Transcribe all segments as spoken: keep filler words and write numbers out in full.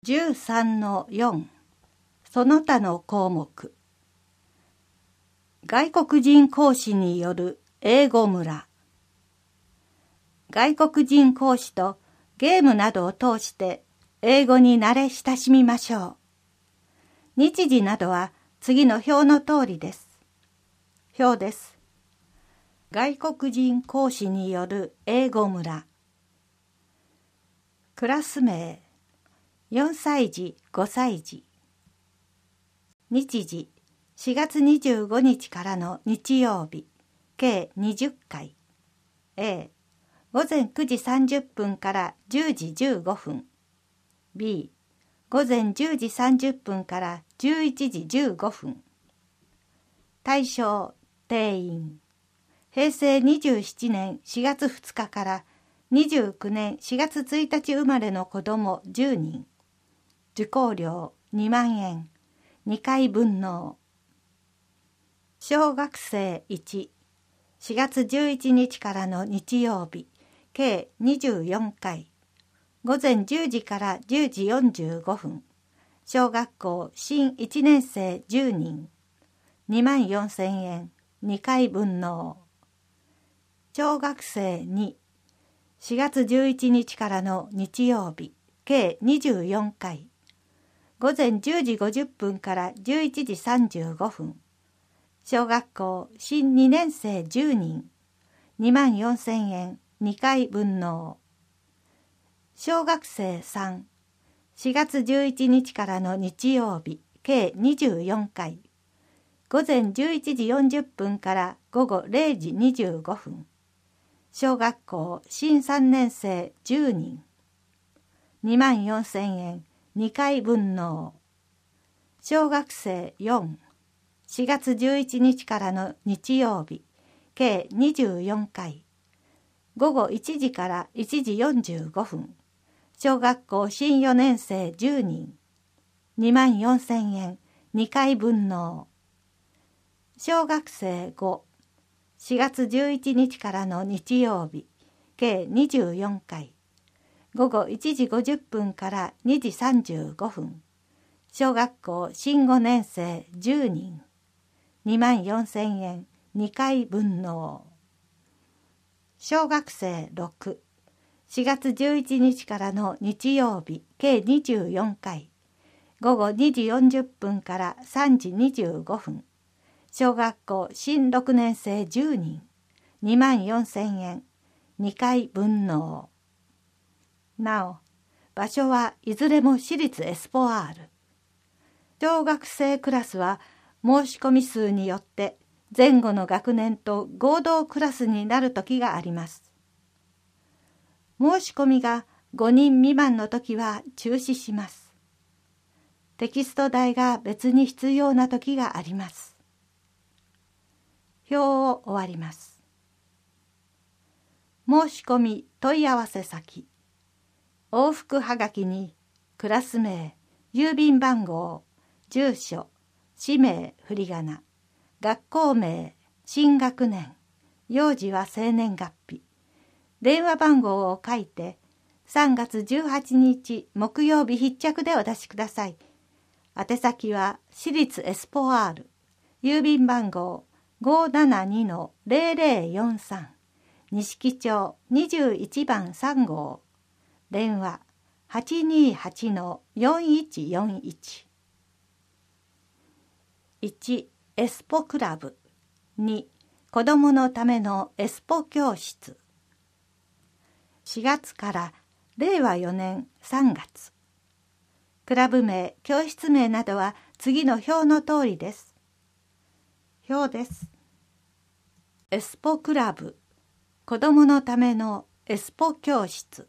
じゅうさんのよん その他の項目。外国人講師による英語村。外国人講師とゲームなどを通して英語に慣れ親しみましょう。日時などは次の表の通りです。表です。外国人講師による英語村。クラス名よんさい児、ごさい児。日時しがつにじゅうごにちからの日曜日、計にじゅっかい。A、午前くじさんじゅっぷんからじゅうじじゅうごふん。B、午前じゅうじさんじゅっぷんからじゅういちじじゅうごふん。対象、定員。へいせいにじゅうななねんしがつふつかからにじゅうきゅうねんしがつついたち生まれの子どもじゅうにん。受講料にまんえん。にかい分納。小学生いち、しがつじゅういちにちからの日曜日、計にじゅうよんかい。午前じゅうじからじゅうじよんじゅうごふん。小学校新いちねんせいじゅうにん。にまんよんせんえん。にかい分納。小学生に、しがつじゅういちにちからの日曜日、計にじゅうよんかい。午前じゅうじごじゅっぷんからじゅういちじさんじゅうごふん。小学校新にねんせいじゅうにん。にまんよんせんえん。にかい分納。小学生さん、しがつじゅういちにちからの日曜日、計にじゅうよんかい。午前じゅういちじよんじゅっぷんからごごれいじにじゅうごふん。小学校新さんねんせいじゅうにん。にまんよんせんえん。にかい分納。小学生よん、しがつじゅういちにちからの日曜日、計にじゅうよんかい。ごごいちじからいちじよんじゅうごふん。小学校新よねんせいじゅうにん。にまんよんせんえん。にかい分納。小学生ご、しがつじゅういちにちからの日曜日、計にじゅうよんかい。ごごいちじごじゅっぷんからにじさんじゅうごふん。小学校新ごねんせいじゅうにん。にまんよんせんえん。にかい分納。小学生ろく、しがつじゅういちにちからの日曜日、計にじゅうよんかい。ごごにじよんじゅっぷんからさんじにじゅうごふん。小学校新ろくねんせいじゅうにん。にまんよんせんえん。にかい分納。なお、場所はいずれも私立エスポアール。小学生クラスは申し込み数によって前後の学年と合同クラスになる時があります。申し込みがごにん未満の時は中止します。テキスト代が別に必要な時があります。表を終わります。申し込み問い合わせ先。往復はがきにクラス名、郵便番号、住所、氏名、振り仮名、学校名、新学年、幼児は生年月日、電話番号を書いてさんがつじゅうはちにち木曜日必着でお出しください。宛先は私立エスポアール、郵便番号 ごーななにのぜろぜろよんさん、錦町にじゅういちばんさんごう、電話 はちにーはちのよんいちよんいち。いち. エスポクラブ。に. 子どものためのエスポ教室。しがつかられいわよねんさんがつ。クラブ名、教室名などは次の表の通りです。表です。エスポクラブ。子どものためのエスポ教室。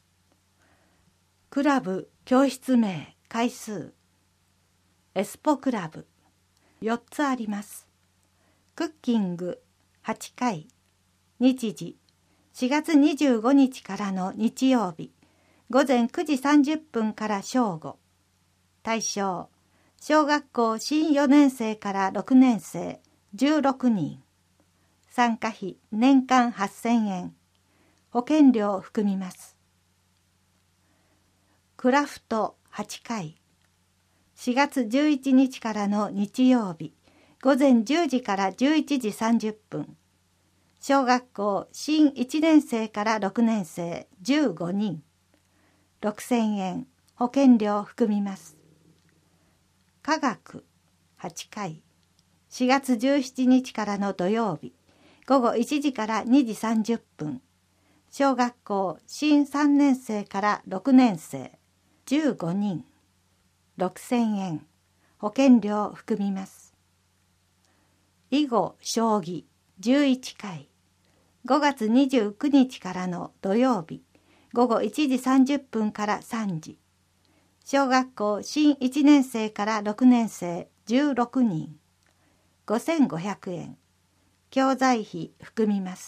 クラブ、教室名、回数。エスポクラブ。よっつあります。クッキングはちかい。日時しがつにじゅうごにちからの日曜日、ごぜんくじさんじゅっぷんから正午。対象小学校新よねんせいからろくねんせいじゅうろくにん。参加費年間はっせんえん。保険料を含みます。クラフトはちかい。しがつじゅういちにちからの日曜日、ごぜんじゅうじからじゅういちじさんじゅっぷん。小学校新いちねんせいからろくねんせいじゅうごにん。ろくせんえん、保険料含みます。科学はちかい。しがつじゅうしちにちからの土曜日、ごごいちじからにじさんじゅっぷん。小学校新さんねんせいからろくねんせいじゅうごにん。ろくせんえん、保険料含みます。囲碁将棋じゅういっかい。ごがつにじゅうくにちからの土曜日、ごごいちじさんじゅっぷんからさんじ。小学校新いちねんせいからろくねんせいじゅうろくにん。ごせんごひゃくえん。教材費含みます。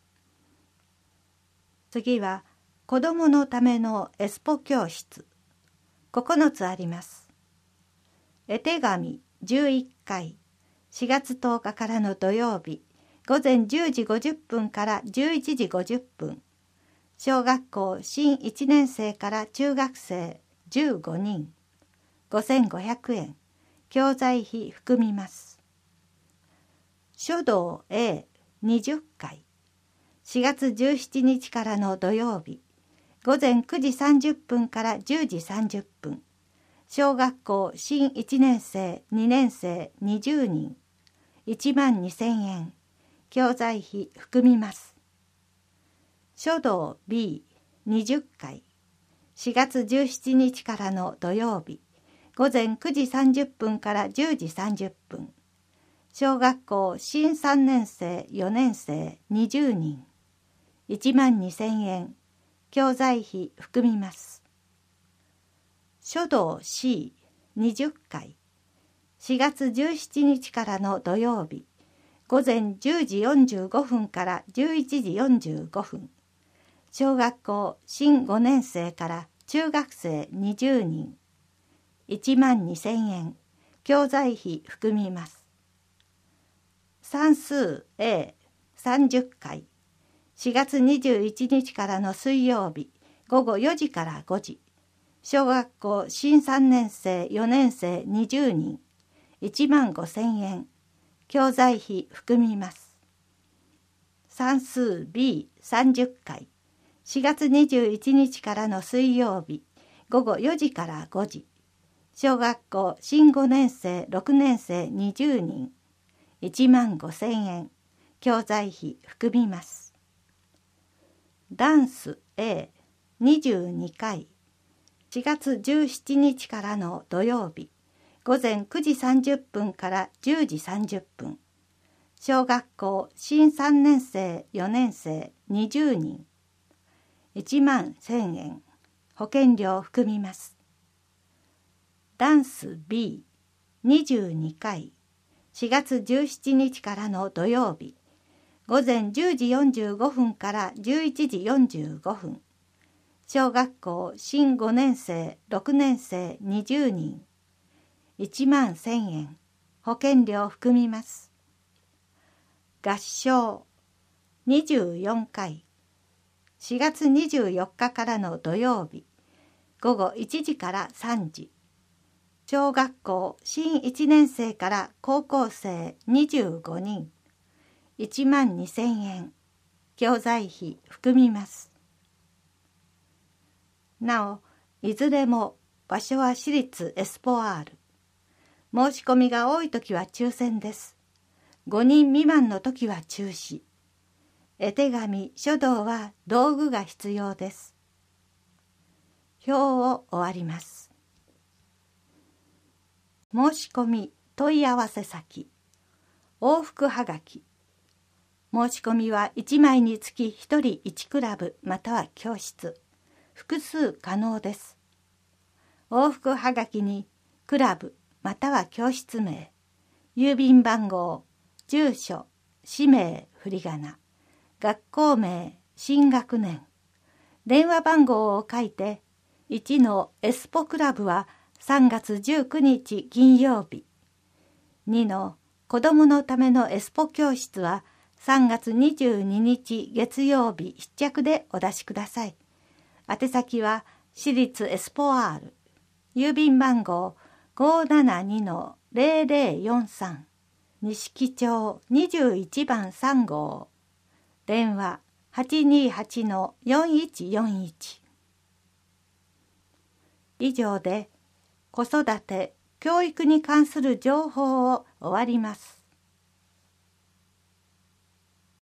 次は子どものためのエスポ教室。ここのつあります。絵手紙じゅういっかい。しがつとおかからの土曜日、ごぜんじゅうじごじゅっぷんからじゅういちじごじゅっぷん。小学校新いちねんせいから中学生じゅうごにん。ごせんごひゃくえん。教材費含みます。書道 エーにじゅっかい。しがつじゅうしちにちからの土曜日、ごぜんくじさんじゅっぷんからじゅうじさんじゅっぷん。小学校新いちねんせいにねんせいにじゅうにん。いちまんにせんえん。教材費含みます。書道 ビーにじゅっかい。しがつじゅうしちにちからの土曜日、ごぜんくじさんじゅっぷんからじゅうじさんじゅっぷん。小学校新さんねんせいよねんせいにじゅうにん。いちまんにせんえん。教材費含みます。書道 シーにじゅっかい。しがつじゅうしちにちからの土曜日、ごぜんじゅうじよんじゅうごふんからじゅういちじよんじゅうごふん。小学校新ごねんせいから中学生にじゅうにん。いちまんにせんえん。教材費含みます。算数 エーさんじゅっかい。しがつにじゅういちにちからの水曜日、ごごよじからごじ。小学校新さんねんせいよねんせいにじゅうにん。いちまんごせんえん。教材費含みます。算数 ビーさんじゅっかい。しがつにじゅういちにちからの水曜日、ごごよじからごじ。小学校新ごねんせいろくねんせいにじゅうにん。いちまんごせんえん。教材費含みます。ダンス エーにじゅうにかい。しがつじゅうしちにちからの土曜日、ごぜんくじさんじゅっぷんからじゅうじさんじゅっぷん。小学校新さんねんせいよねんせいにじゅうにん。いちまんせんえん。保険料含みます。ダンス ビーにじゅうにかい。しがつじゅうしちにちからの土曜日、ごぜんじゅうじよんじゅうごふんからじゅういちじよんじゅうごふん。小学校新ごねんせいろくねんせいにじゅうにん。いちまんせんえん。保険料含みます。合唱にじゅうよんかい。しがつにじゅうよっかからの土曜日、ごごいちじからさんじ。小学校新いちねんせいから高校生にじゅうごにん。いちまんにせんえん。教材費含みます。なお、いずれも場所は私立エスポアール。申し込みが多いときは抽選です。ごにん未満のときは中止。絵手紙、書道は道具が必要です。表を終わります。申し込み問い合わせ先、往復はがき。申し込みはいちまいにつきひとりいちクラブまたは教室。複数可能です。往復はがきにクラブまたは教室名、郵便番号、住所、氏名、振り仮名、学校名、新学年、電話番号を書いて、いちのエスポクラブはさんがつじゅうくにち金曜日、にの子どものためのエスポ教室はさんがつにじゅうににち月曜日必着でお出しください。宛先は私立エスポアール郵便番号 ごーななにのぜろぜろよんさん 錦町にじゅういちばんさんごう、電話 はちにーはちのよんいちよんいち。以上で子育て・教育に関する情報を終わります。